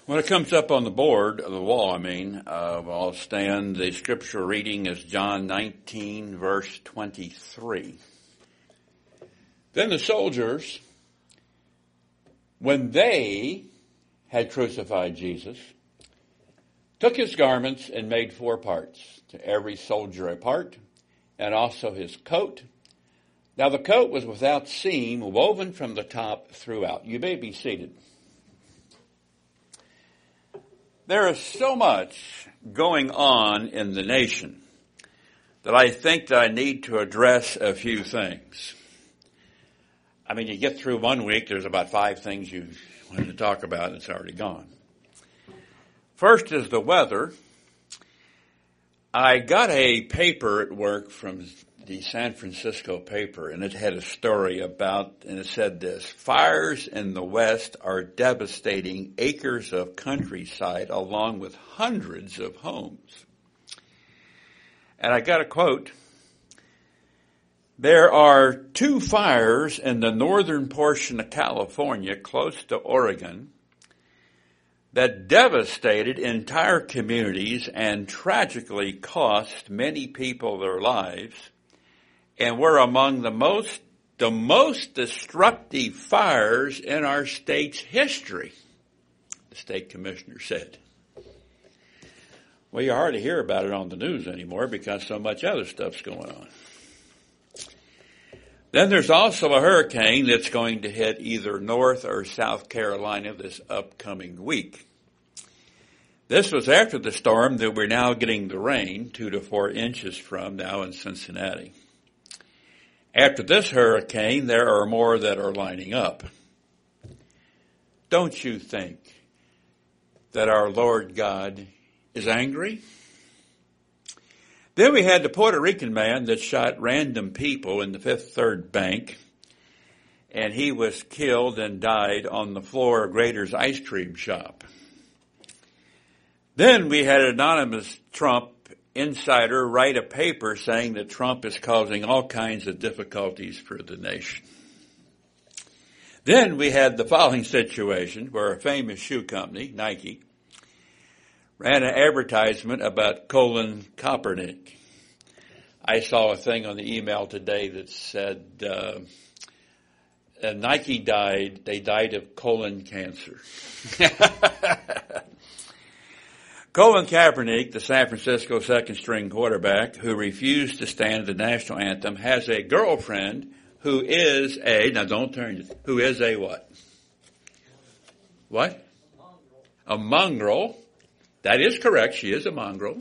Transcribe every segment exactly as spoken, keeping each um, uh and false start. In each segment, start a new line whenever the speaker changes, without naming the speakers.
When it comes up on the board, the wall, I mean, uh, I'll stand, the scripture reading is John nineteen, verse twenty-three. Then the soldiers, when they had crucified Jesus, took his garments and made four parts, to every soldier a part, and also his coat. Now the coat was without seam, woven from the top throughout. You may be seated. There is so much going on in the nation that I think that I need to address a few things. I mean, you get through one week, there's about five things you wanted to talk about, and it's already gone. First is the weather. I got a paper at work from the San Francisco paper, and it had a story about, and it said this: fires in the West are devastating acres of countryside along with hundreds of homes. And I got a quote: there are two fires in the northern portion of California, close to Oregon, that devastated entire communities and tragically cost many people their lives, and were among the most the most destructive fires in our state's history, the state commissioner said. Well, you hardly hear about it on the news anymore because so much other stuff's going on. Then there's also a hurricane that's going to hit either North or South Carolina this upcoming week. This was after the storm that we're now getting the rain, two to four inches from now in Cincinnati. After this hurricane, there are more that are lining up. Don't you think that our Lord God is angry? Then we had the Puerto Rican man that shot random people in the Fifth Third Bank, and he was killed and died on the floor of Grader's ice cream shop. Then we had an anonymous Trump insider write a paper saying that Trump is causing all kinds of difficulties for the nation. Then we had the following situation where a famous shoe company, Nike, ran an advertisement about Colin Kaepernick. I saw a thing on the email today that said uh, uh, Nike died, they died of colon cancer. Colin Kaepernick, the San Francisco second-string quarterback who refused to stand the national anthem, has a girlfriend who is a, now don't turn, who is a what? What? A mongrel. That is correct. She is a mongrel.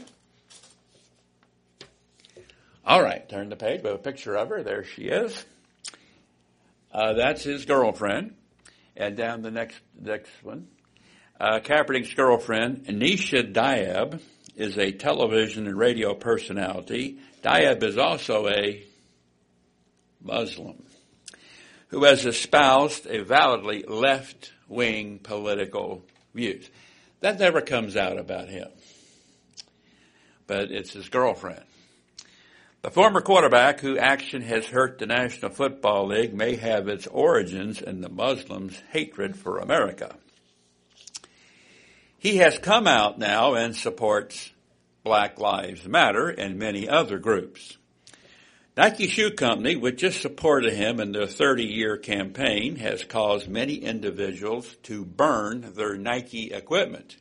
All right, turn the page. We have a picture of her. There she is. Uh, that's his girlfriend. And down the next next one. Uh, Kaepernick's girlfriend, Anisha Diab, is a television and radio personality. Diab is also a Muslim who has espoused a validly left-wing political views. That never comes out about him, but it's his girlfriend. The former quarterback, whose action has hurt the National Football League, may have its origins in the Muslims' hatred for America. He has come out now and supports Black Lives Matter and many other groups. Nike Shoe Company, which just supported him in their thirty-year campaign, has caused many individuals to burn their Nike equipment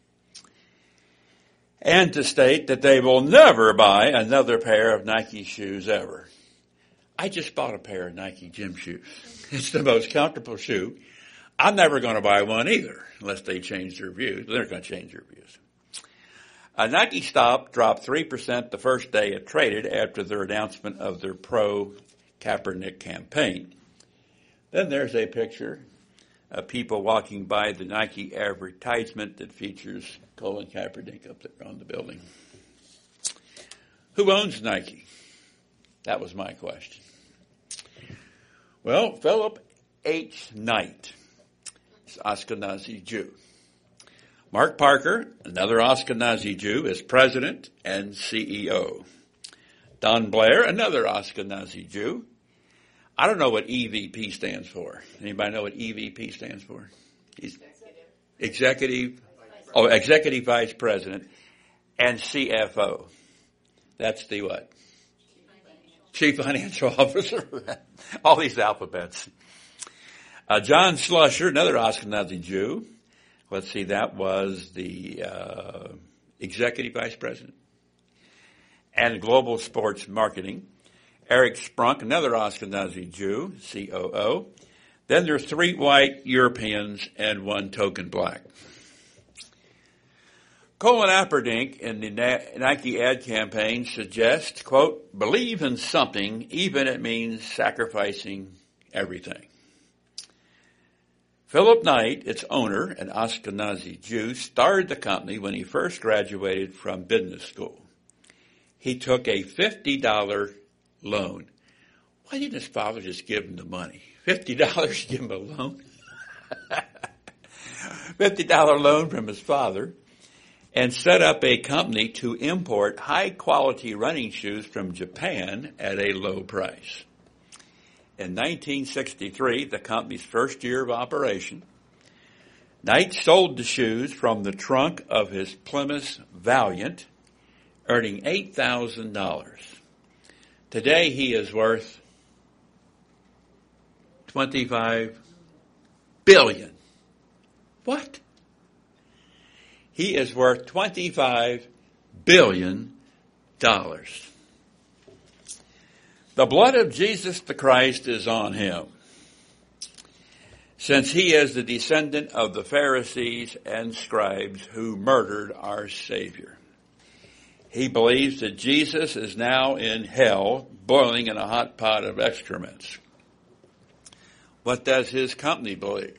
and to state that they will never buy another pair of Nike shoes ever. I just bought a pair of Nike gym shoes. It's the most comfortable shoe. I'm never going to buy one either unless they change their views. They're going to change their views. Uh, Nike stock dropped three percent the first day it traded after their announcement of their pro-Kaepernick campaign. Then there's a picture of people walking by the Nike advertisement that features Colin Kaepernick up there on the building. Who owns Nike? That was my question. Well, Philip H. Knight is Ashkenazi Jew. Mark Parker, another Ashkenazi Jew, is president and C E O. Don Blair, another Ashkenazi Jew. I don't know what E V P stands for. Anybody know what E V P stands for? He's
Executive.
Executive Oh, executive vice president and C F O. That's the what? Chief Financial Officer. All these alphabets. Uh, John Slusher, another Ashkenazi Jew. Let's see, that was the uh, executive vice president. And global sports marketing. Eric Sprunk, another Ashkenazi Jew, C O O. Then there's three white Europeans and one token black. Colin Apperdink in the Nike ad campaign suggests, quote, believe in something even if it means sacrificing everything. Philip Knight, its owner, an Ashkenazi Jew, started the company when he first graduated from business school. He took a fifty dollars loan. Why didn't his father just give him the money? fifty dollars, give him a loan? fifty dollars loan from his father, and set up a company to import high-quality running shoes from Japan at a low price. In nineteen sixty-three, the company's first year of operation, Knight sold the shoes from the trunk of his Plymouth Valiant, earning eight thousand dollars. Today he is worth twenty-five billion dollars. What? He is worth twenty-five billion dollars. The blood of Jesus the Christ is on him, since he is the descendant of the Pharisees and scribes who murdered our Savior. He believes that Jesus is now in hell, boiling in a hot pot of excrements. What does his company believe?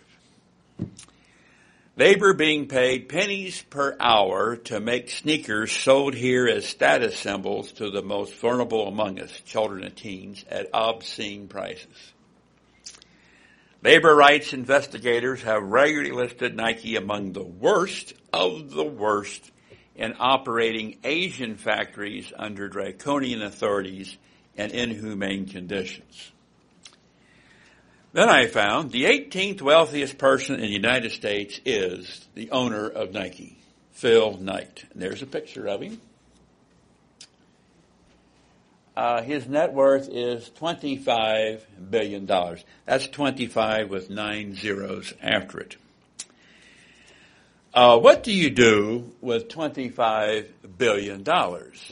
Labor being paid pennies per hour to make sneakers sold here as status symbols to the most vulnerable among us, children and teens, at obscene prices. Labor rights investigators have regularly listed Nike among the worst of the worst in operating Asian factories under draconian authorities and inhumane conditions. Then I found the eighteenth wealthiest person in the United States is the owner of Nike, Phil Knight. And there's a picture of him. Uh, his net worth is twenty-five billion dollars. That's twenty-five with nine zeros after it. Uh, what do you do with twenty-five billion dollars?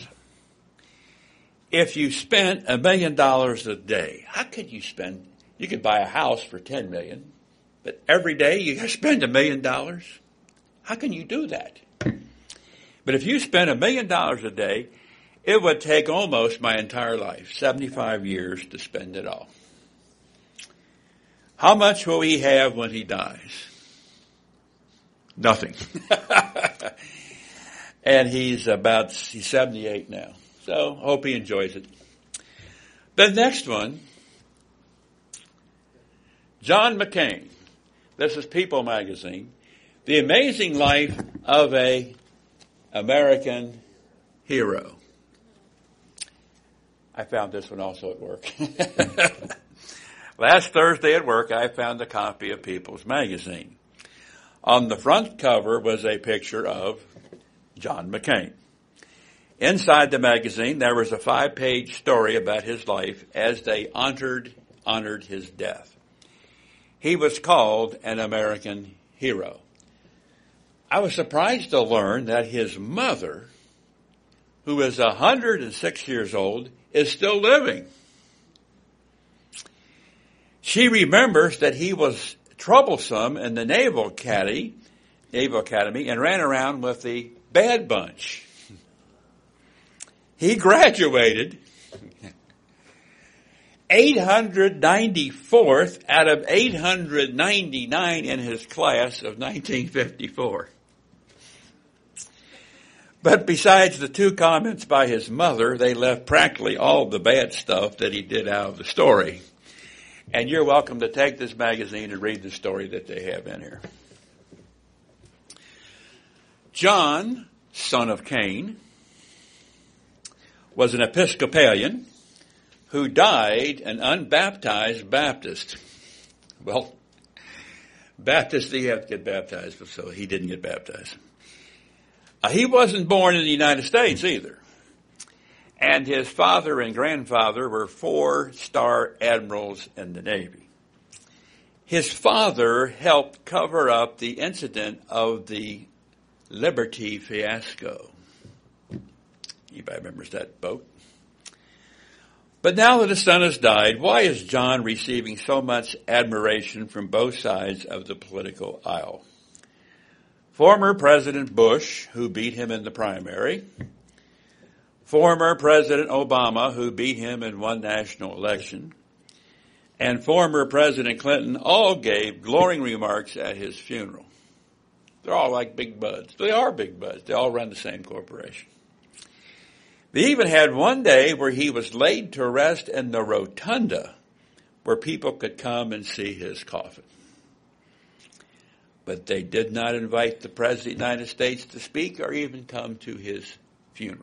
If you spent a million dollars a day, how could you spend? You could buy a house for ten million dollars, but every day you got to spend a million dollars. How can you do that? But if you spend a million dollars a day, it would take almost my entire life, seventy-five years, to spend it all. How much will he have when he dies? Nothing. And he's about, he's seventy-eight now. So hope he enjoys it. The next one, John McCain. This is People magazine. The Amazing Life of a American Hero. I found this one also at work. Last Thursday at work, I found a copy of People's magazine. On the front cover was a picture of John McCain. Inside the magazine, there was a five-page story about his life as they honored, honored his death. He was called an American hero. I was surprised to learn that his mother, who is one hundred six years old, is still living. She remembers that he was troublesome in the Naval Academy, Naval Academy and ran around with the Bad Bunch. He graduated eight hundred ninety-fourth out of eight hundred ninety-nine in his class of nineteen fifty-four. But besides the two comments by his mother, they left practically all the bad stuff that he did out of the story. And you're welcome to take this magazine and read the story that they have in here. John, son of Cain, was an Episcopalian who died an unbaptized Baptist. Well, Baptists, you have to get baptized, so he didn't get baptized. Uh, he wasn't born in the United States either. And his father and grandfather were four-star admirals in the Navy. His father helped cover up the incident of the Liberty fiasco. Anybody remembers that boat? But now that his son has died, why is John receiving so much admiration from both sides of the political aisle? Former President Bush, who beat him in the primary, former President Obama, who beat him in one national election, and former President Clinton all gave glowing remarks at his funeral. They're all like big buds. They are big buds. They all run the same corporation. They even had one day where he was laid to rest in the rotunda where people could come and see his coffin. But they did not invite the President of the United States to speak or even come to his funeral.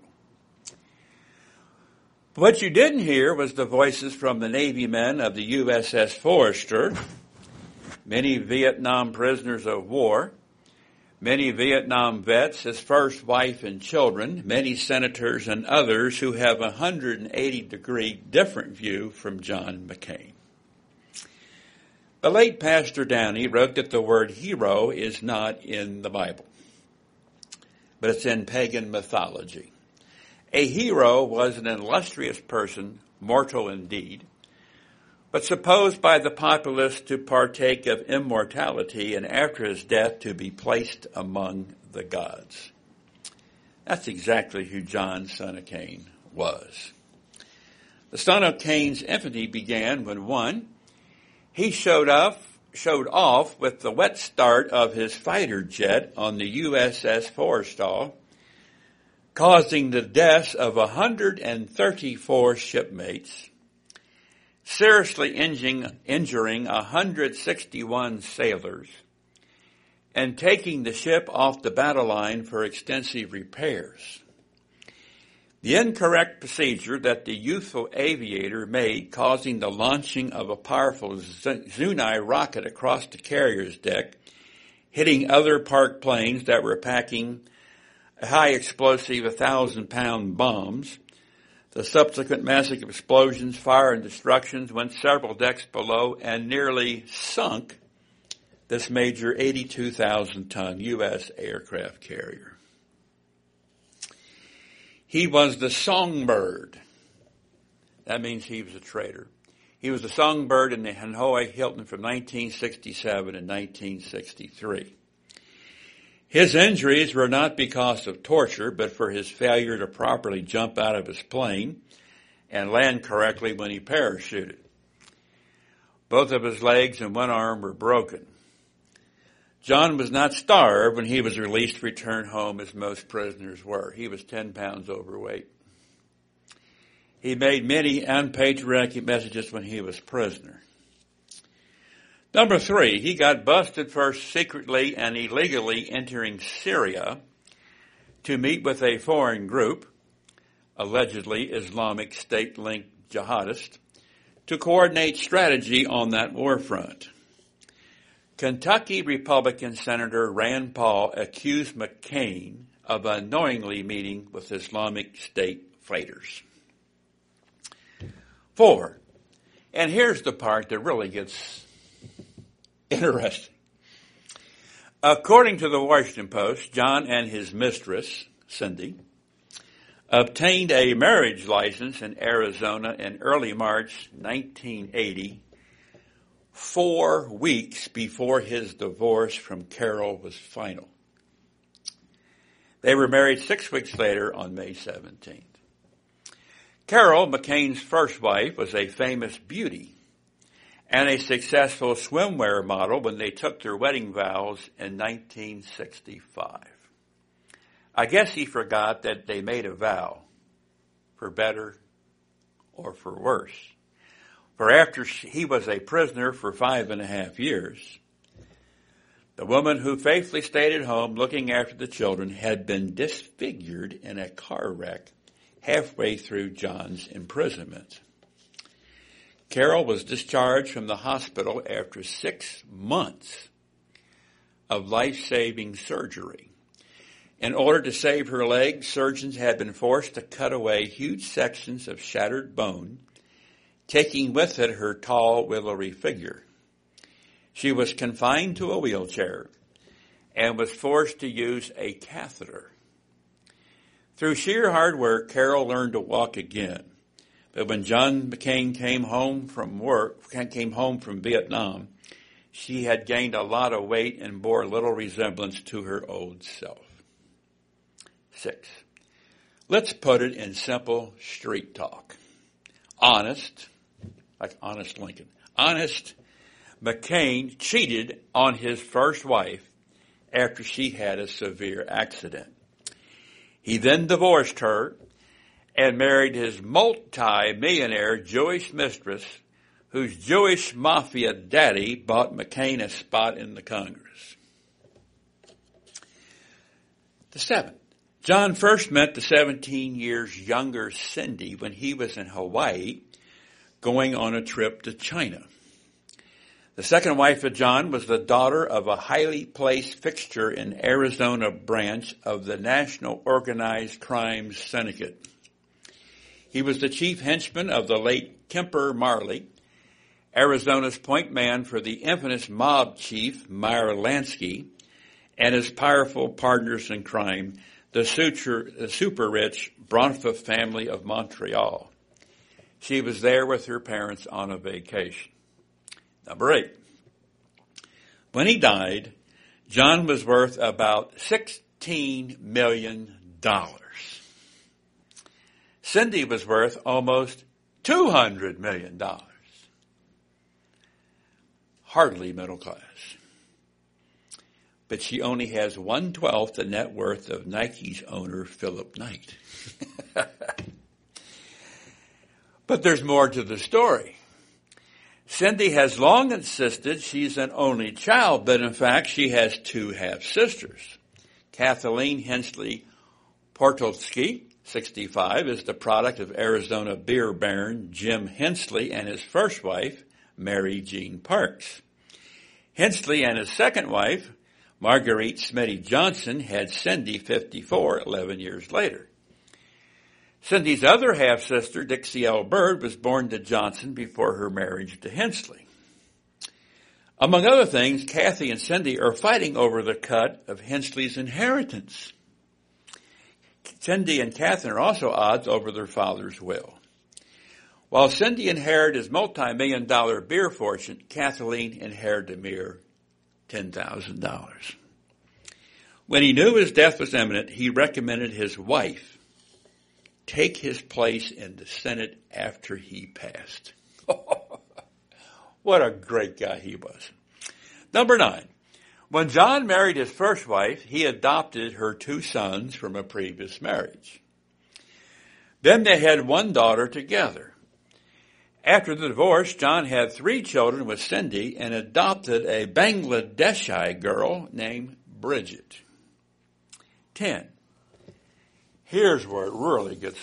What you didn't hear was the voices from the Navy men of the U S S Forester, many Vietnam prisoners of war, many Vietnam vets, his first wife and children, many senators and others who have a one hundred eighty degree different view from John McCain. The late Pastor Downey wrote that the word hero is not in the Bible, but it's in pagan mythology. A hero was an illustrious person, mortal indeed, but supposed by the populace to partake of immortality and after his death to be placed among the gods. That's exactly who John, son of Cain, was. The son of Cain's infamy began when, one, he showed up, showed off with the wet start of his fighter jet on the U S S Forrestal, causing the deaths of one hundred thirty-four shipmates, seriously injuring, injuring one hundred sixty-one sailors, and taking the ship off the battle line for extensive repairs. The incorrect procedure that the youthful aviator made, causing the launching of a powerful Zuni rocket across the carrier's deck, hitting other parked planes that were packing high explosive one thousand pound bombs. The subsequent massive explosions, fire, and destructions went several decks below and nearly sunk this major eighty-two thousand ton U S aircraft carrier. He was the songbird. That means he was a traitor. He was the songbird in the Hanoi Hilton from nineteen sixty-seven and nineteen sixty-three. His injuries were not because of torture, but for his failure to properly jump out of his plane and land correctly when he parachuted. Both of his legs and one arm were broken. John was not starved when he was released to return home as most prisoners were. He was ten pounds overweight. He made many unpatriotic messages when he was prisoner. Number three, he got busted for secretly and illegally entering Syria to meet with a foreign group, allegedly Islamic State-linked jihadists, to coordinate strategy on that war front. Kentucky Republican Senator Rand Paul accused McCain of unknowingly meeting with Islamic State fighters. Four, and here's the part that really gets interesting. According to the Washington Post, John and his mistress, Cindy, obtained a marriage license in Arizona in early March nineteen eighty, four weeks before his divorce from Carol was final. They were married six weeks later on May seventeenth. Carol, McCain's first wife, was a famous beauty and a successful swimwear model when they took their wedding vows in nineteen sixty-five. I guess he forgot that they made a vow, for better or for worse. For after he was a prisoner for five and a half years, the woman who faithfully stayed at home looking after the children had been disfigured in a car wreck halfway through John's imprisonment. Carol was discharged from the hospital after six months of life-saving surgery. In order to save her leg, surgeons had been forced to cut away huge sections of shattered bone, taking with it her tall, willowy figure. She was confined to a wheelchair and was forced to use a catheter. Through sheer hard work, Carol learned to walk again. But when John McCain came home from work, came home from Vietnam, she had gained a lot of weight and bore little resemblance to her old self. Six. Let's put it in simple street talk. Honest, like Honest Lincoln. Honest, McCain cheated on his first wife after she had a severe accident. He then divorced her and married his multi-millionaire Jewish mistress, whose Jewish mafia daddy bought McCain a spot in the Congress. The seventh. John first met the seventeen years younger Cindy when he was in Hawaii going on a trip to China. The second wife of John was the daughter of a highly placed fixture in Arizona branch of the National Organized Crime Syndicate. He was the chief henchman of the late Kemper Marley, Arizona's point man for the infamous mob chief Meyer Lansky, and his powerful partners in crime, the super, the super rich Bronfa family of Montreal. She was there with her parents on a vacation. Number eight. When he died, John was worth about sixteen million dollars. Cindy was worth almost two hundred million dollars. Hardly middle class. But she only has one-twelfth the net worth of Nike's owner, Philip Knight. But there's more to the story. Cindy has long insisted she's an only child, but in fact she has two half-sisters. Kathleen Hensley Portolsky, sixty-five, is the product of Arizona beer baron Jim Hensley and his first wife, Mary Jean Parks. Hensley and his second wife, Marguerite Smitty Johnson, had Cindy, fifty-four, eleven years later. Cindy's other half-sister, Dixie L. Bird, was born to Johnson before her marriage to Hensley. Among other things, Kathy and Cindy are fighting over the cut of Hensley's inheritance. Cindy and Kathy are also at odds over their father's will. While Cindy inherited his multi-million dollar beer fortune, Kathleen inherited a mere ten thousand dollars. When he knew his death was imminent, he recommended his wife take his place in the Senate after he passed. What a great guy he was. Number nine. When John married his first wife, he adopted her two sons from a previous marriage. Then they had one daughter together. After the divorce, John had three children with Cindy and adopted a Bangladeshi girl named Bridget. Ten. Here's where it really gets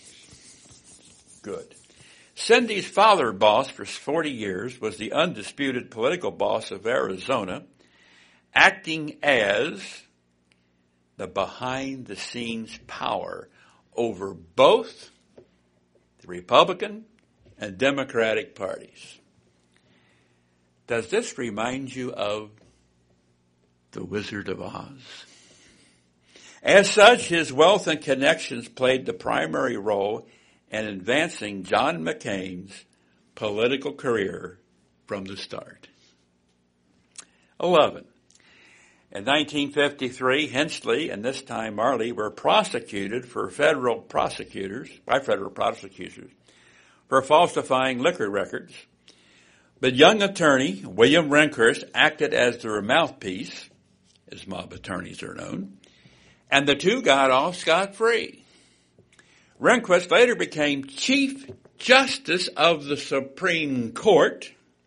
good. Cindy's father boss for forty years was the undisputed political boss of Arizona, acting as the behind-the-scenes power over both the Republican and Democratic parties. Does this remind you of The Wizard of Oz? As such, his wealth and connections played the primary role in advancing John McCain's political career from the start. eleven. In nineteen fifty-three, Hensley and this time Marley were prosecuted for federal prosecutors, by federal prosecutors, for falsifying liquor records. But young attorney William Rehnquist acted as their mouthpiece, as mob attorneys are known, and the two got off scot-free. Rehnquist later became Chief Justice of the Supreme Court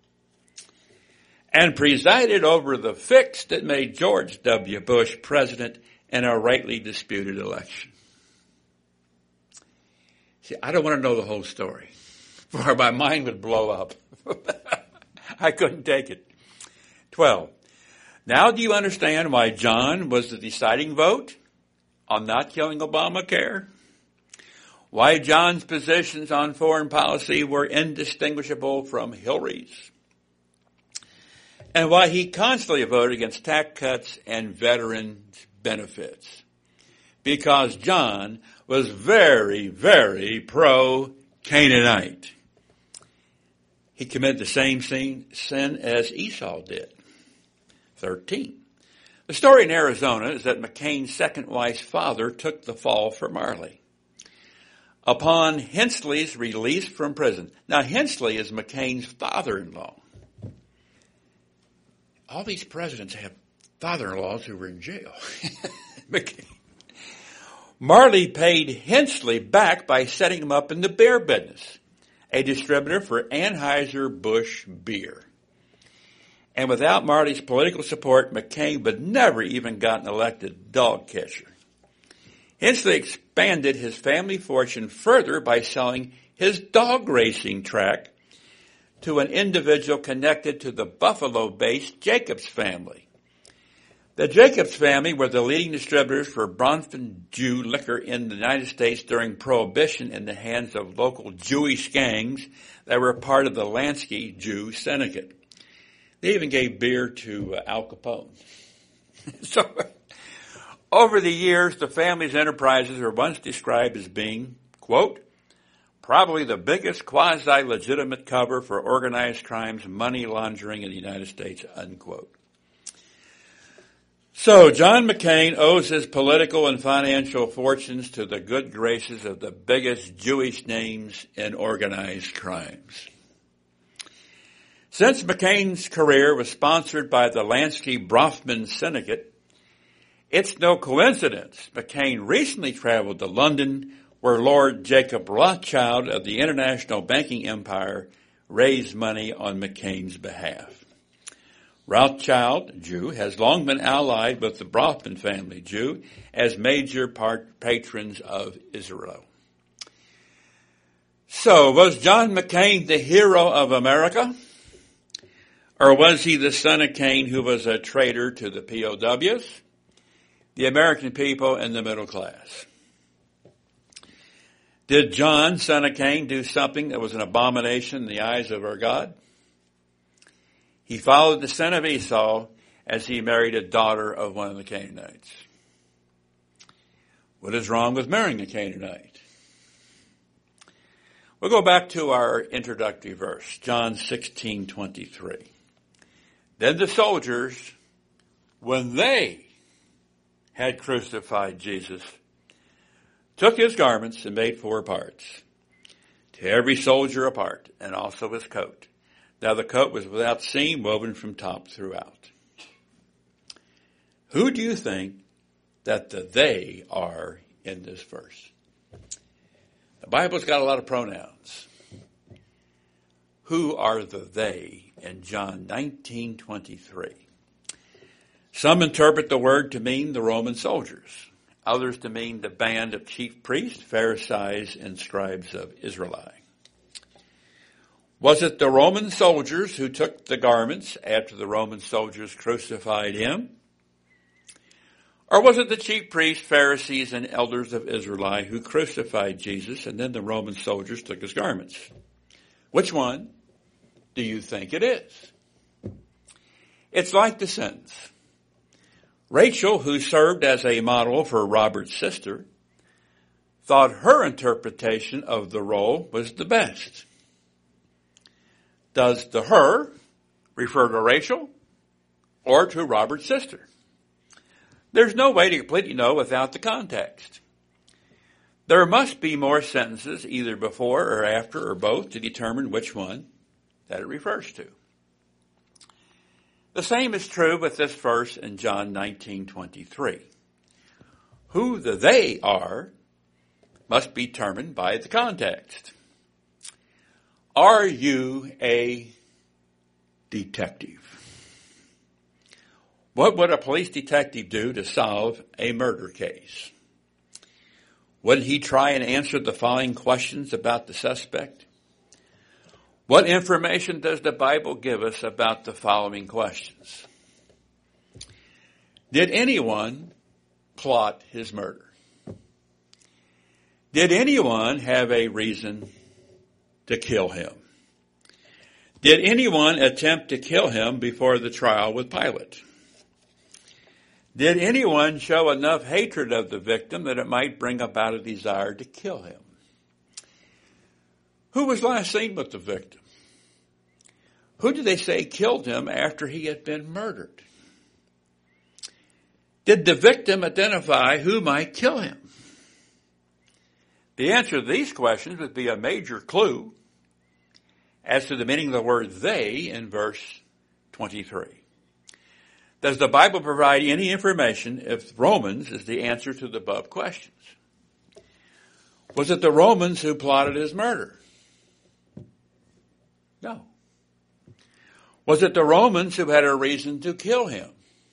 and presided over the fix that made George W. Bush president in a rightly disputed election. See, I don't want to know the whole story, for my mind would blow up. I couldn't take it. Twelve. Now do you understand why John was the deciding vote on not killing Obamacare? Why John's positions on foreign policy were indistinguishable from Hillary's? And why he constantly voted against tax cuts and veterans' benefits? Because John was very, very pro-Canaanite. He committed the same sin as Esau did. thirteen. The story in Arizona is that McCain's second wife's father took the fall for Marley. Upon Hensley's release from prison. Now, Hensley is McCain's father-in-law. All these presidents have father-in-laws who were in jail. McCain. Marley paid Hensley back by setting him up in the beer business, a distributor for Anheuser-Busch beer. And without Marley's political support, McCain would never even gotten elected dog catcher. Hensley expanded his family fortune further by selling his dog racing track to an individual connected to the Buffalo-based Jacobs family. The Jacobs family were the leading distributors for Bronfen-Jew liquor in the United States during Prohibition in the hands of local Jewish gangs that were part of the Lansky Jew Syndicate. They even gave beer to uh, Al Capone. So, over the years, the family's enterprises were once described as being, quote, probably the biggest quasi-legitimate cover for organized crimes, money laundering in the United States, unquote. So, John McCain owes his political and financial fortunes to the good graces of the biggest Jewish names in organized crimes. Since McCain's career was sponsored by the Lansky-Bronfman Syndicate, it's no coincidence McCain recently traveled to London, where Lord Jacob Rothschild of the international banking empire raised money on McCain's behalf. Rothschild, Jew, has long been allied with the Bronfman family, Jew, as major part patrons of Israel. So, was John McCain the hero of America? Or was he the son of Cain who was a traitor to the P O Ws, the American people, and the middle class? Did John, son of Cain, do something that was an abomination in the eyes of our God? He followed the son of Esau as he married a daughter of one of the Canaanites. What is wrong with marrying a Canaanite? We'll go back to our introductory verse, John sixteen twenty-three. Then the soldiers, when they had crucified Jesus, took his garments and made four parts, to every soldier a part, and also his coat. Now the coat was without seam, woven from top throughout. Who do you think that the they are in this verse? The Bible's got a lot of pronouns. Who are the they in John nineteen twenty-three? Some interpret the word to mean the Roman soldiers. Others to mean the band of chief priests, Pharisees, and scribes of Israel. Was it the Roman soldiers who took the garments after the Roman soldiers crucified him? Or was it the chief priests, Pharisees, and elders of Israel who crucified Jesus, and then the Roman soldiers took his garments? Which one do you think it is? It's like the sentence. Rachel, who served as a model for Robert's sister, thought her interpretation of the role was the best. Does the her refer to Rachel or to Robert's sister? There's no way to completely know without the context. There must be more sentences either before or after or both to determine which one that it refers to. The same is true with this verse in John nineteen twenty-three. Who the they are must be determined by the context. Are you a detective? What would a police detective do to solve a murder case? Would he try and answer the following questions about the suspect? What information does the Bible give us about the following questions? Did anyone plot his murder? Did anyone have a reason to kill him? Did anyone attempt to kill him before the trial with Pilate? Did anyone show enough hatred of the victim that it might bring about a desire to kill him? Who was last seen with the victim? Who did they say killed him after he had been murdered? Did the victim identify who might kill him? The answer to these questions would be a major clue as to the meaning of the word they in verse twenty-three. Does the Bible provide any information if Romans is the answer to the above questions? Was it the Romans who plotted his murder? No. Was it the Romans who had a reason to kill him?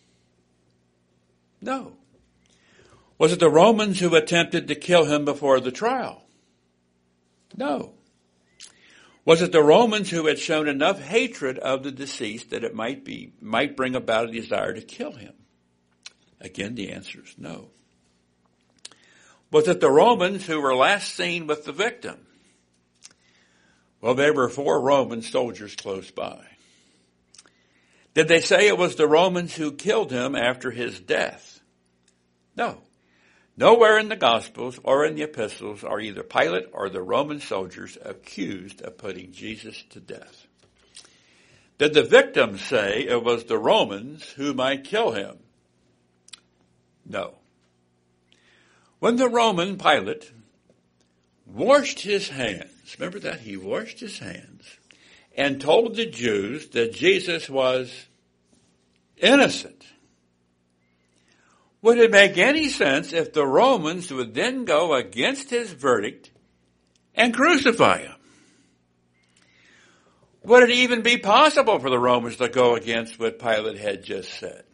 No. Was it the Romans who attempted to kill him before the trial? No. Was it the Romans who had shown enough hatred of the deceased that it might be, might bring about a desire to kill him? Again, the answer is no. Was it the Romans who were last seen with the victim? Well, there were four Roman soldiers close by. Did they say it was the Romans who killed him after his death? No. Nowhere in the Gospels or in the epistles are either Pilate or the Roman soldiers accused of putting Jesus to death. Did the victim say it was the Romans who might kill him? No. When the Roman Pilate washed his hands, remember that? He washed his hands and told the Jews that Jesus was innocent. Would it make any sense if the Romans would then go against his verdict and crucify him? Would it even be possible for the Romans to go against what Pilate had just said?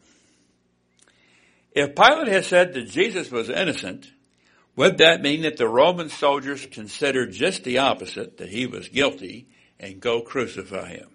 If Pilate had said that Jesus was innocent, would that mean that the Roman soldiers considered just the opposite, that he was guilty, and go crucify him?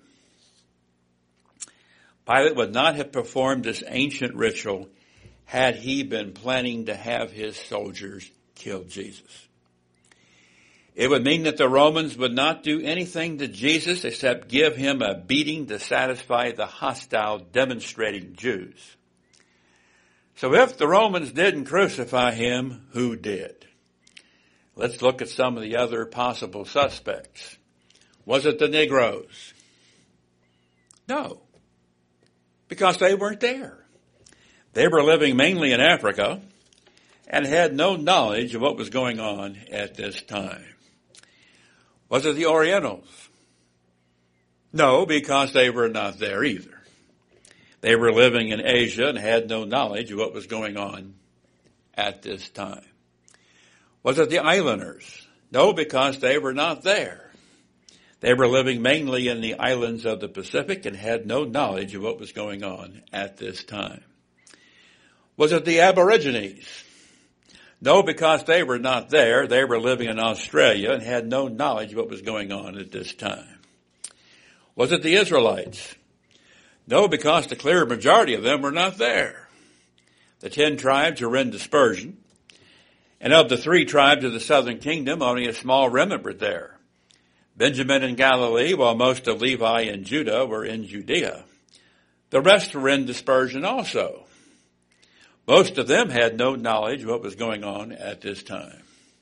Pilate would not have performed this ancient ritual had he been planning to have his soldiers kill Jesus. It would mean that the Romans would not do anything to Jesus except give him a beating to satisfy the hostile demonstrating Jews. So if the Romans didn't crucify him, who did? Let's look at some of the other possible suspects. Was it the Negroes? No, because they weren't there. They were living mainly in Africa and had no knowledge of what was going on at this time. Was it the Orientals? No, because they were not there either. They were living in Asia and had no knowledge of what was going on at this time. Was it the islanders? No, because they were not there. They were living mainly in the islands of the Pacific and had no knowledge of what was going on at this time. Was it the Aborigines? No, because they were not there. They were living in Australia and had no knowledge of what was going on at this time. Was it the Israelites? No, because the clear majority of them were not there. The ten tribes were in dispersion, and of the three tribes of the southern kingdom, only a small remnant were there. Benjamin in Galilee, while most of Levi and Judah were in Judea. The rest were in dispersion also. Most of them had no knowledge of what was going on at this time.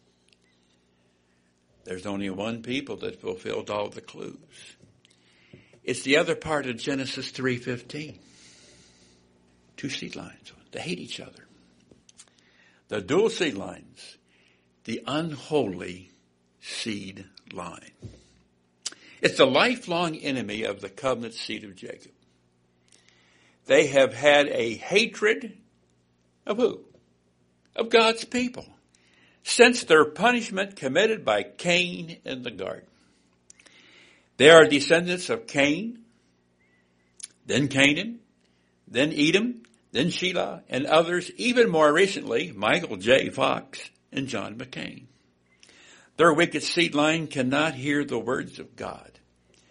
There's only one people that fulfilled all the clues. It's the other part of Genesis three fifteen. Two seed lines. They hate each other. The dual seed lines. The unholy seed line. It's the lifelong enemy of the covenant seed of Jacob. They have had a hatred of who? Of God's people. Since their punishment committed by Cain in the garden. They are descendants of Cain, then Canaan, then Edom, then Shelah, and others, even more recently, Michael J. Fox and John McCain. Their wicked seed line cannot hear the words of God.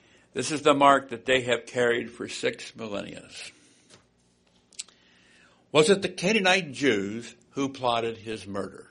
This is the mark that they have carried for six millennia. Was it the Canaanite Jews who plotted his murder?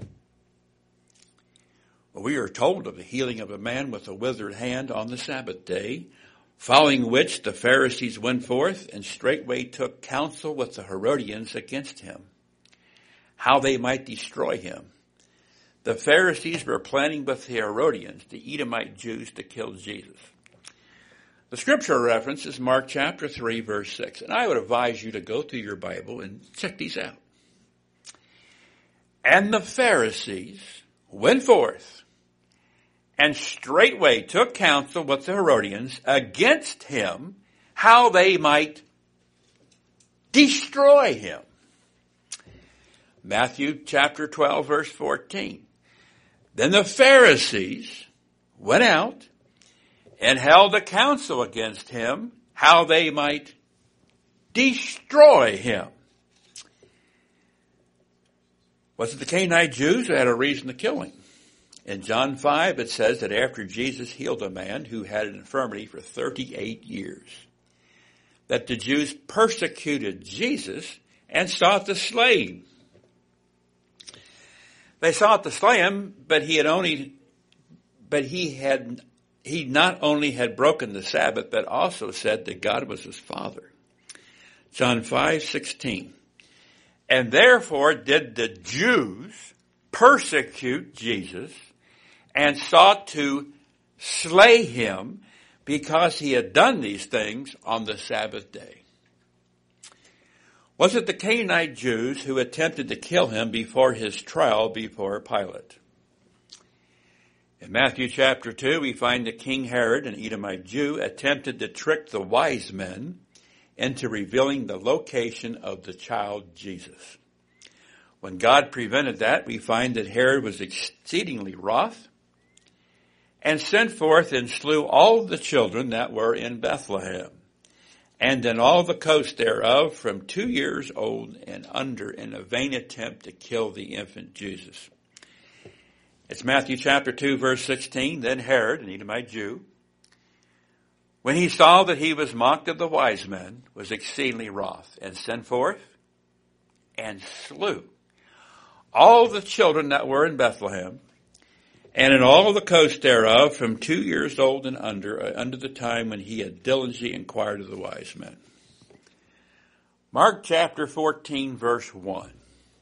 Well, we are told of the healing of a man with a withered hand on the Sabbath day, following which the Pharisees went forth and straightway took counsel with the Herodians against him, how they might destroy him. The Pharisees were planning with the Herodians, the Edomite Jews, to kill Jesus. The scripture reference is Mark chapter three, verse six, and I would advise you to go through your Bible and check these out. And the Pharisees went forth and straightway took counsel with the Herodians against him, how they might destroy him. Matthew chapter twelve, verse fourteen. Then the Pharisees went out and held a council against him, how they might destroy him. Was it the Canaanite Jews who had a reason to kill him? In John five, it says that after Jesus healed a man who had an infirmity for thirty-eight years, that the Jews persecuted Jesus and sought to slay him. They sought to slay him, but he had only, but he had, he not only had broken the Sabbath, but also said that God was his Father. John five sixteen. And therefore did the Jews persecute Jesus and sought to slay him because he had done these things on the Sabbath day. Was it the Canaanite Jews who attempted to kill him before his trial before Pilate? In Matthew chapter two, we find that King Herod, an Edomite Jew, attempted to trick the wise men into revealing the location of the child Jesus. When God prevented that, we find that Herod was exceedingly wroth and sent forth and slew all the children that were in Bethlehem, and in all the coast thereof, from two years old and under, in a vain attempt to kill the infant Jesus. It's Matthew chapter two, verse sixteen. Then Herod, an Edomite Jew, when he saw that he was mocked of the wise men, was exceedingly wroth, and sent forth and slew all the children that were in Bethlehem, and in all the coast thereof, from two years old and under, uh, under the time when he had diligently inquired of the wise men. Mark chapter fourteen, verse one.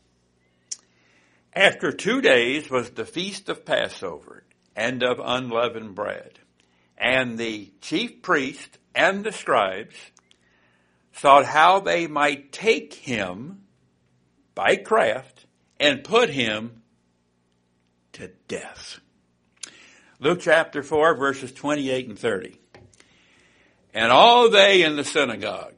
After two days was the feast of Passover and of unleavened bread, and the chief priest and the scribes sought how they might take him by craft and put him to death. Luke chapter four, verses twenty-eight and thirty. And all they in the synagogue,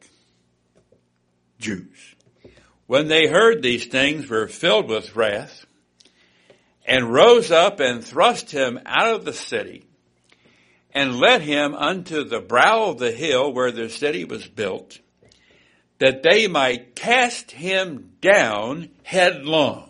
Jews, when they heard these things, were filled with wrath, and rose up and thrust him out of the city, and led him unto the brow of the hill where the city was built, that they might cast him down headlong.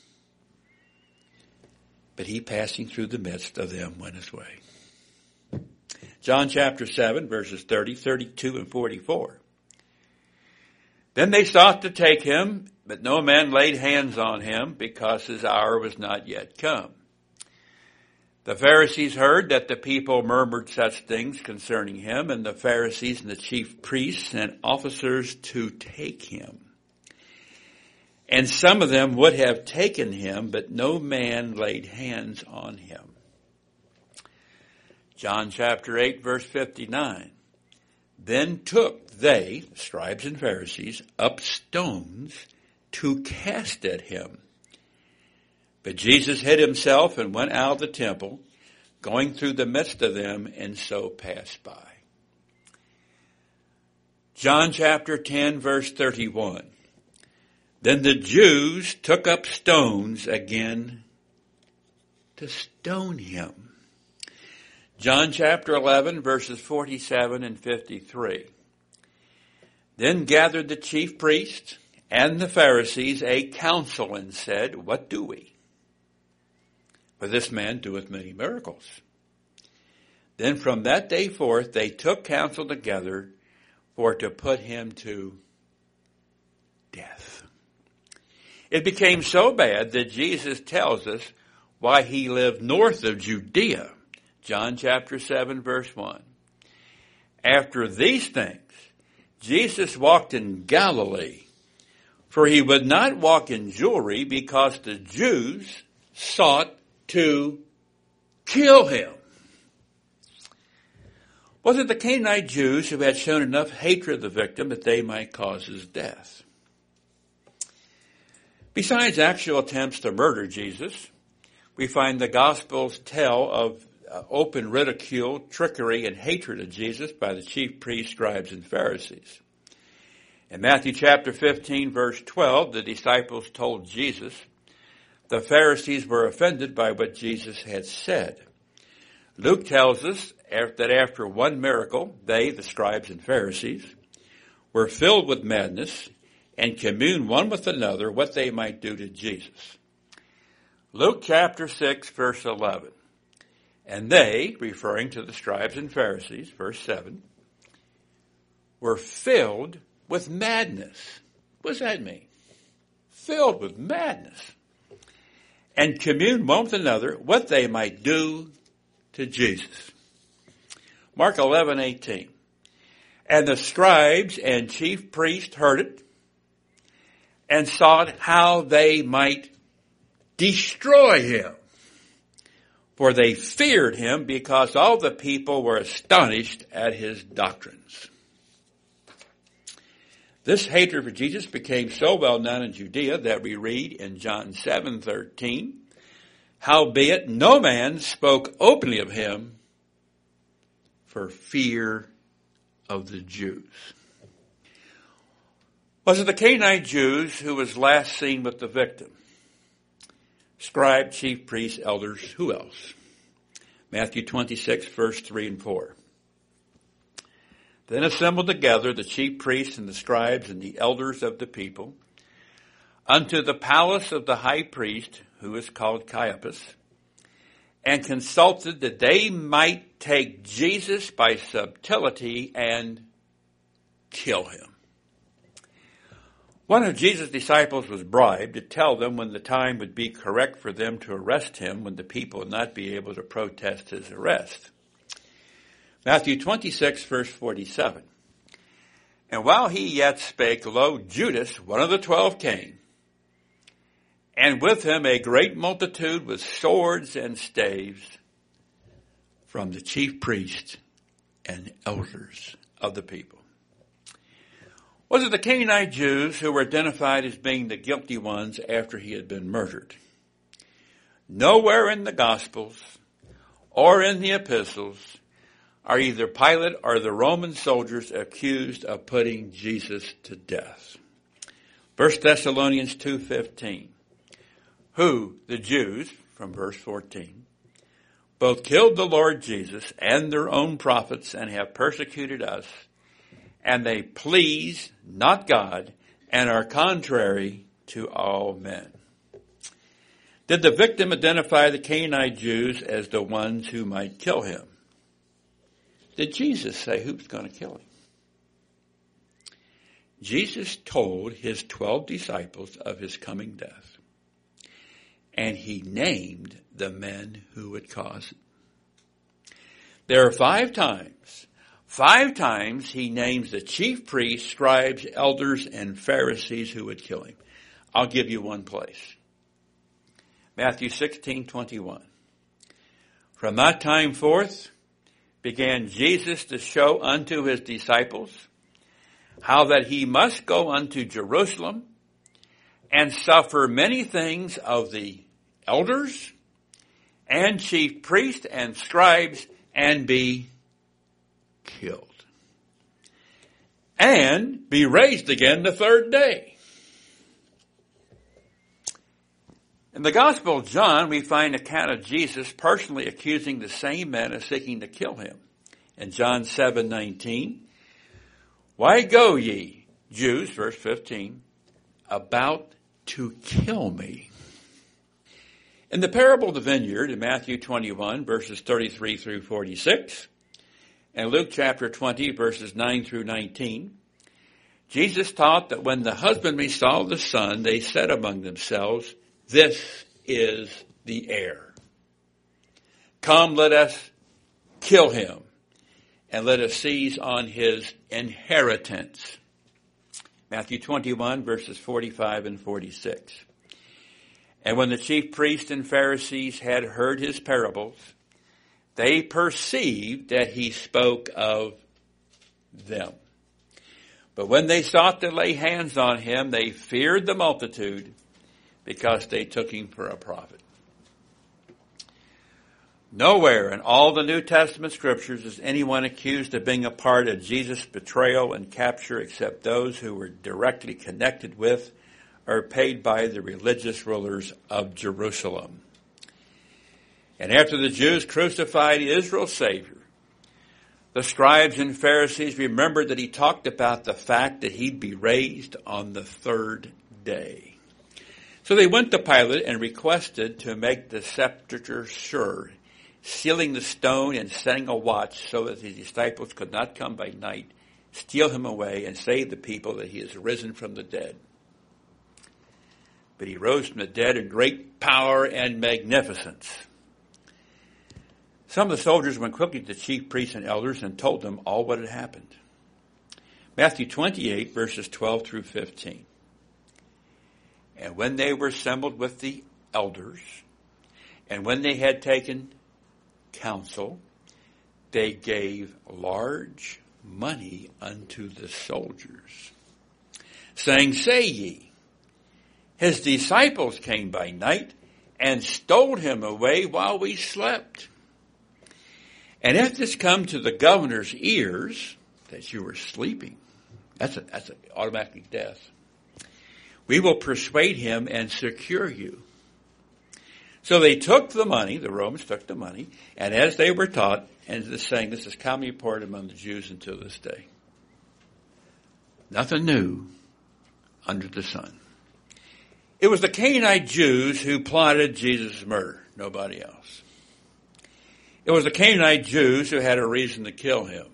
But he, passing through the midst of them, went his way. John chapter seven, verses thirty, thirty-two, and forty-four. Then they sought to take him, but no man laid hands on him, because his hour was not yet come. The Pharisees heard that the people murmured such things concerning him, and the Pharisees and the chief priests sent officers to take him. And some of them would have taken him, but no man laid hands on him. John chapter eight, verse fifty-nine. Then took they, the scribes and Pharisees, up stones to cast at him. But Jesus hid himself and went out of the temple, going through the midst of them, and so passed by. John chapter ten, verse thirty-one. Then the Jews took up stones again to stone him. John chapter eleven, verses forty-seven and fifty-three. Then gathered the chief priests and the Pharisees a council and said, What do we? For this man doeth many miracles. Then from that day forth they took counsel together for to put him to death. It became so bad that Jesus tells us why he lived north of Judea. John chapter seven, verse one. After these things, Jesus walked in Galilee, for he would not walk in jewelry because the Jews sought to kill him. Was it the Canaanite Jews who had shown enough hatred of the victim that they might cause his death? Besides actual attempts to murder Jesus, we find the Gospels tell of uh, open ridicule, trickery, and hatred of Jesus by the chief priests, scribes, and Pharisees. In Matthew chapter fifteen, verse twelve, the disciples told Jesus the Pharisees were offended by what Jesus had said. Luke tells us that after one miracle, they, the scribes and Pharisees, were filled with madness and communed one with another what they might do to Jesus. Luke chapter six, verse eleven. And they, referring to the scribes and Pharisees, verse seven, were filled with madness. What does that mean? Filled with madness. And communed one with another what they might do to Jesus. Mark eleven, eighteen. And the scribes and chief priests heard it and sought how they might destroy him. For they feared him because all the people were astonished at his doctrines. This hatred for Jesus became so well known in Judea that we read in John seven, thirteen, howbeit no man spoke openly of him for fear of the Jews. Was it the Canaanite Jews who was last seen with the victim? Scribe, chief priests, elders, who else? Matthew twenty-six, verse three and four. Then assembled together the chief priests and the scribes and the elders of the people unto the palace of the high priest, who is called Caiaphas, and consulted that they might take Jesus by subtlety and kill him. One of Jesus' disciples was bribed to tell them when the time would be correct for them to arrest him, when the people would not be able to protest his arrest. Matthew twenty-six, verse forty-seven. And while he yet spake, lo, Judas, one of the twelve, came, and with him a great multitude with swords and staves from the chief priests and elders of the people. Was it the Canaanite Jews who were identified as being the guilty ones after he had been murdered? Nowhere in the Gospels or in the epistles are either Pilate or the Roman soldiers accused of putting Jesus to death. First Thessalonians two fifteen. Who, the Jews, from verse fourteen, both killed the Lord Jesus and their own prophets and have persecuted us, and they please not God and are contrary to all men. Did the victim identify the Canaanite Jews as the ones who might kill him? Did Jesus say who's going to kill him? Jesus told his twelve disciples of his coming death, and he named the men who would cause it. There are five times, five times he names the chief priests, scribes, elders, and Pharisees who would kill him. I'll give you one place. Matthew sixteen twenty-one. From that time forth began Jesus to show unto his disciples how that he must go unto Jerusalem and suffer many things of the elders and chief priests and scribes and be killed and be raised again the third day. In the Gospel of John, we find an account of Jesus personally accusing the same men of seeking to kill him. In John seven nineteen, why go ye, Jews, verse fifteen, about to kill me? In the parable of the vineyard in Matthew twenty-one, verses thirty-three through forty-six, and Luke chapter twenty, verses nine through nineteen, Jesus taught that when the husbandmen saw the son, they said among themselves, "This is the heir. Come, let us kill him, and let us seize on his inheritance." Matthew twenty-one, verses forty-five and forty-six. And when the chief priests and Pharisees had heard his parables, they perceived that he spoke of them. But when they sought to lay hands on him, they feared the multitude, because they took him for a prophet. Nowhere in all the New Testament scriptures is anyone accused of being a part of Jesus' betrayal and capture except those who were directly connected with or paid by the religious rulers of Jerusalem. And after the Jews crucified Israel's Savior, the scribes and Pharisees remembered that he talked about the fact that he'd be raised on the third day. So they went to Pilate and requested to make the sepulchre sure, sealing the stone and setting a watch so that his disciples could not come by night, steal him away, and save the people that he has risen from the dead. But he rose from the dead in great power and magnificence. Some of the soldiers went quickly to the chief priests and elders and told them all what had happened. Matthew twenty-eight, verses twelve through fifteen. And when they were assembled with the elders, and when they had taken counsel, they gave large money unto the soldiers, saying, "Say ye, his disciples came by night and stole him away while we slept. And if this come to the governor's ears, that you were sleeping," that's a, that's an automatic death, "we will persuade him and secure you." So they took the money, the Romans took the money, and as they were taught, and this saying, this is commonly reported among the Jews until this day. Nothing new under the sun. It was the Canaanite Jews who plotted Jesus' murder, nobody else. It was the Canaanite Jews who had a reason to kill him.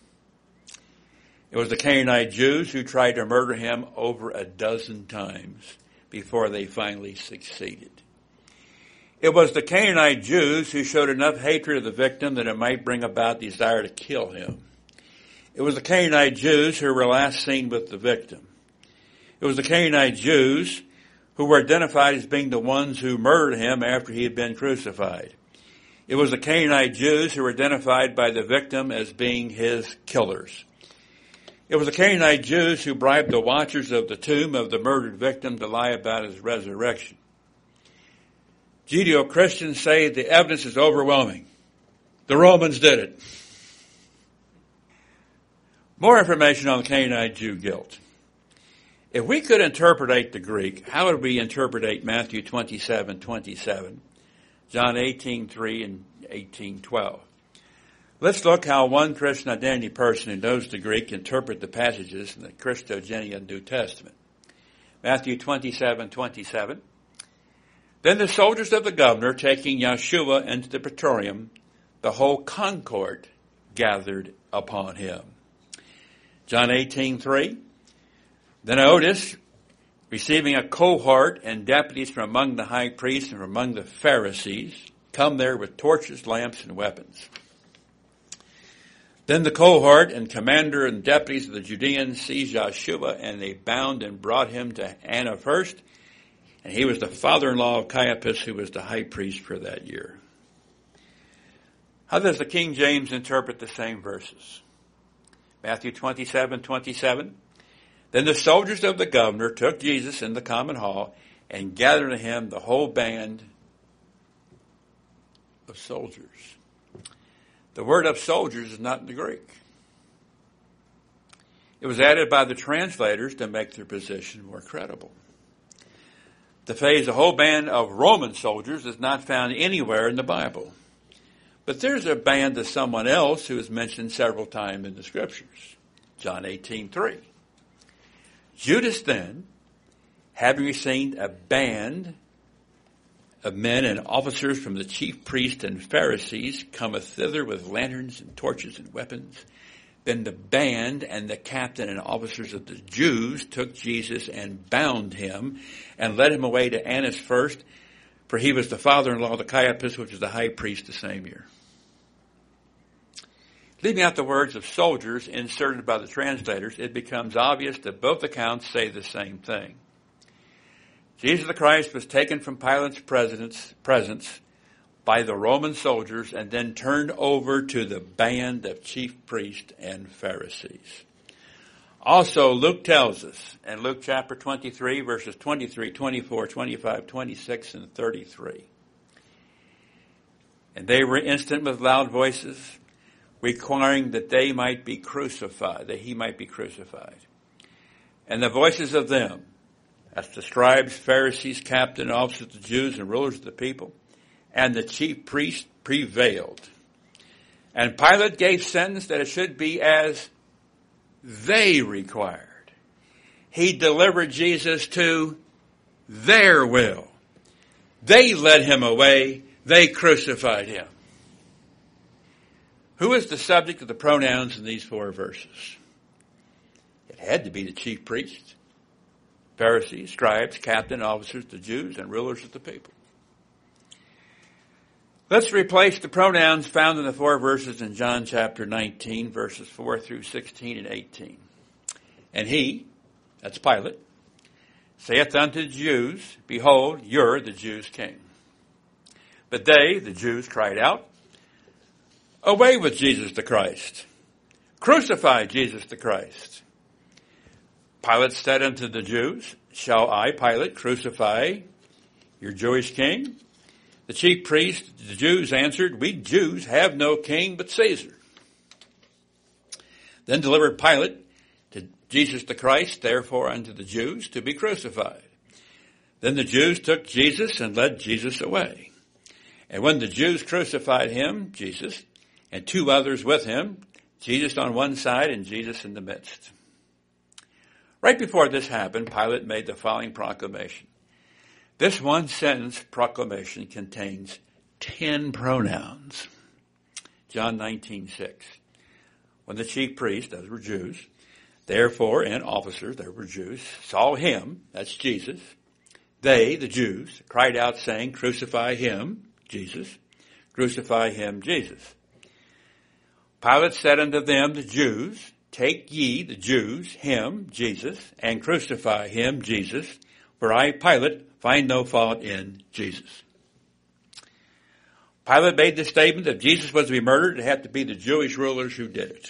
It was the Canaanite Jews who tried to murder him over a dozen times before they finally succeeded. It was the Canaanite Jews who showed enough hatred of the victim that it might bring about desire to kill him. It was the Canaanite Jews who were last seen with the victim. It was the Canaanite Jews who were identified as being the ones who murdered him after he had been crucified. It was the Canaanite Jews who were identified by the victim as being his killers. It was the Canaanite Jews who bribed the watchers of the tomb of the murdered victim to lie about his resurrection. Judeo-Christians say the evidence is overwhelming. The Romans did it. More information on the Canaanite Jew guilt. If we could interpret the Greek, how would we interpret Matthew twenty-seven twenty-seven, John eighteen three, and eighteen twelve? Let's look how one Christian identity person who knows the Greek interpret the passages in the Christogenea New Testament. Matthew twenty-seven twenty-seven. Then the soldiers of the governor, taking Yeshua into the praetorium, the whole concord gathered upon him. John eighteen three. Then Otis, receiving a cohort and deputies from among the high priests and from among the Pharisees, come there with torches, lamps, and weapons. Then the cohort and commander and deputies of the Judeans seized Yeshua, and they bound and brought him to Anna first. And he was the father-in-law of Caiaphas, who was the high priest for that year. How does the King James interpret the same verses? Matthew twenty-seven twenty-seven. Then the soldiers of the governor took Jesus in the common hall and gathered to him the whole band of soldiers. The word of soldiers is not in the Greek. It was added by the translators to make their position more credible. The phrase, a whole band of Roman soldiers, is not found anywhere in the Bible. But there's a band of someone else who is mentioned several times in the Scriptures. John eighteen three. Judas then, having received a band of men and officers from the chief priests and Pharisees, cometh thither with lanterns and torches and weapons. Then the band and the captain and officers of the Jews took Jesus and bound him and led him away to Annas first, for he was the father-in-law of Caiaphas, which was the high priest the same year. Leaving out the words of soldiers inserted by the translators, it becomes obvious that both accounts say the same thing. Jesus the Christ was taken from Pilate's presence by the Roman soldiers and then turned over to the band of chief priests and Pharisees. Also, Luke tells us in Luke chapter twenty-three, verses twenty-three, twenty-four, twenty-five, twenty-six, and thirty-three. And they were instant with loud voices, requiring that they might be crucified, that he might be crucified. And the voices of them, that's the scribes, Pharisees, captain, officers of the Jews, and rulers of the people, and the chief priests prevailed. And Pilate gave sentence that it should be as they required. He delivered Jesus to their will. They led him away. They crucified him. Who is the subject of the pronouns in these four verses? It had to be the chief priests, Pharisees, scribes, captain, officers, the Jews, and rulers of the people. Let's replace the pronouns found in the four verses in John chapter nineteen, verses four through sixteen and eighteen. And he, that's Pilate, saith unto the Jews, Behold, you're the Jews' king. But they, the Jews, cried out, Away with Jesus the Christ. Crucify Jesus the Christ. Pilate said unto the Jews, Shall I, Pilate, crucify your Jewish king? The chief priests, the Jews, answered, We Jews have no king but Caesar. Then delivered Pilate to Jesus the Christ, therefore unto the Jews, to be crucified. Then the Jews took Jesus and led Jesus away. And when the Jews crucified him, Jesus, and two others with him, Jesus on one side and Jesus in the midst. Right before this happened, Pilate made the following proclamation. This one sentence proclamation contains ten pronouns. John nineteen six. When the chief priests, those were Jews, therefore, and officers, they were Jews, saw him, that's Jesus, they, the Jews, cried out saying, Crucify him, Jesus, crucify him, Jesus. Pilate said unto them, the Jews, Take ye, the Jews, him, Jesus, and crucify him, Jesus, for I, Pilate, find no fault in Jesus. Pilate made the statement that if Jesus was to be murdered, it had to be the Jewish rulers who did it.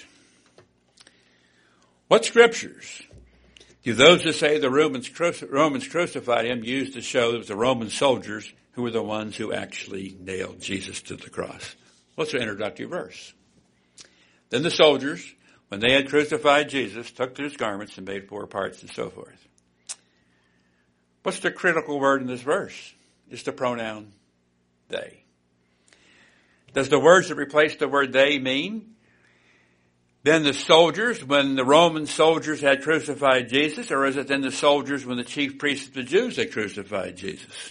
What scriptures do those who say the Romans, cruci- Romans crucified him use to show it was the Roman soldiers who were the ones who actually nailed Jesus to the cross? What's the introductory verse? Then the soldiers, when they had crucified Jesus, took his garments and made four parts and so forth. What's the critical word in this verse? It's the pronoun they. Does the words that replace the word they mean? Then the soldiers, when the Roman soldiers had crucified Jesus, or is it then the soldiers when the chief priests of the Jews had crucified Jesus?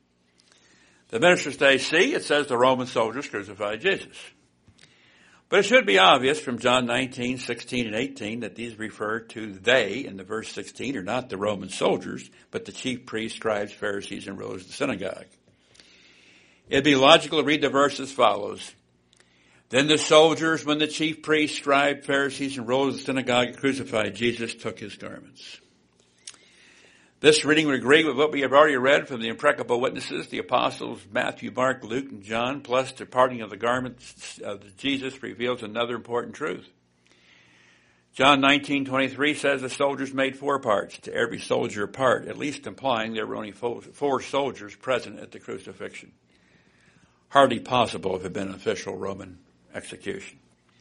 The ministers they see, it says the Roman soldiers crucified Jesus. But it should be obvious from John nineteen, sixteen, and eighteen that these refer to they in the verse sixteen are not the Roman soldiers, but the chief priests, scribes, Pharisees, and rulers of the synagogue. It'd be logical to read the verse as follows. Then the soldiers, when the chief priests, scribes, Pharisees, and rulers of the synagogue crucified Jesus, took his garments. This reading would agree with what we have already read from the impeccable witnesses, the apostles Matthew, Mark, Luke, and John, plus the parting of the garments of Jesus reveals another important truth. John nineteen twenty-three says the soldiers made four parts, to every soldier a part, at least implying there were only four soldiers present at the crucifixion. Hardly possible if it had been an official Roman execution.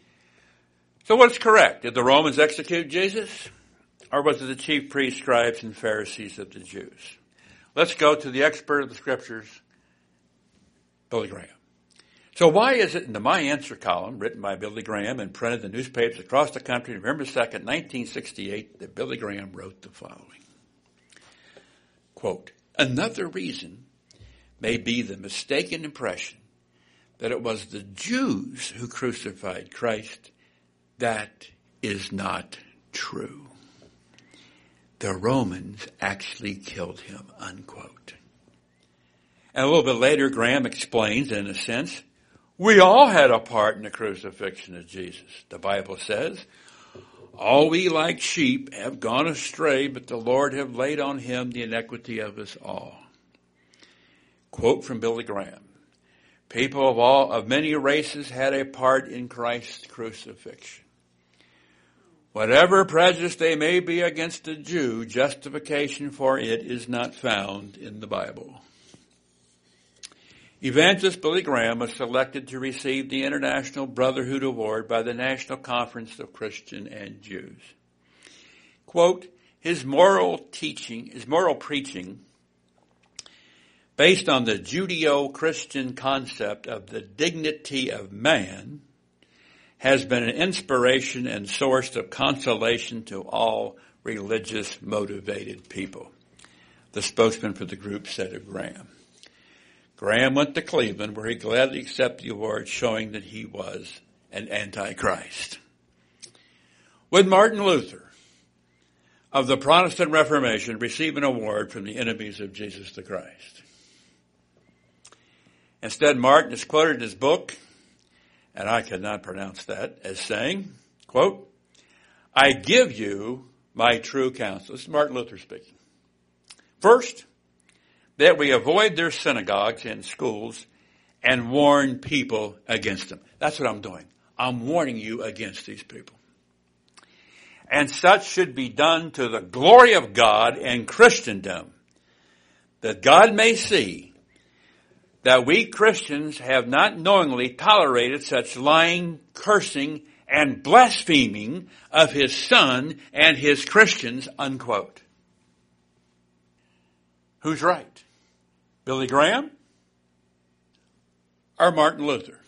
So what's correct? Did the Romans execute Jesus? Or was it the chief priests, scribes, and Pharisees of the Jews? Let's go to the expert of the scriptures, Billy Graham. So why is it in the My Answer column, written by Billy Graham and printed in newspapers across the country, November second, nineteen sixty-eight, that Billy Graham wrote the following? Quote, another reason may be the mistaken impression that it was the Jews who crucified Christ that is not true. The Romans actually killed him, unquote. And a little bit later, Graham explains, in a sense, we all had a part in the crucifixion of Jesus. The Bible says, all we like sheep have gone astray, but the Lord have laid on him the iniquity of us all. Quote from Billy Graham. People of all, of many races had a part in Christ's crucifixion. Whatever prejudice they may be against a Jew, justification for it is not found in the Bible. Evangelist Billy Graham was selected to receive the International Brotherhood Award by the National Conference of Christian and Jews. Quote, his moral teaching, his moral preaching, based on the Judeo-Christian concept of the dignity of man, has been an inspiration and source of consolation to all religious motivated people. The spokesman for the group said of Graham. Graham went to Cleveland, where he gladly accepted the award, showing that he was an antichrist. Would Martin Luther of the Protestant Reformation receive an award from the enemies of Jesus the Christ? Instead, Martin is quoted in his book, and I cannot pronounce that, as saying, quote, I give you my true counsel. This is Martin Luther speaking. First, that we avoid their synagogues and schools and warn people against them. That's what I'm doing. I'm warning you against these people. And such should be done to the glory of God and Christendom, that God may see that we Christians have not knowingly tolerated such lying, cursing, and blaspheming of his Son and his Christians, unquote. Who's right? Billy Graham or Martin Luther?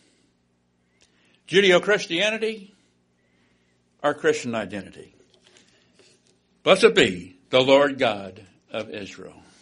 Judeo-Christianity or Christian identity? Blessed be the Lord God of Israel.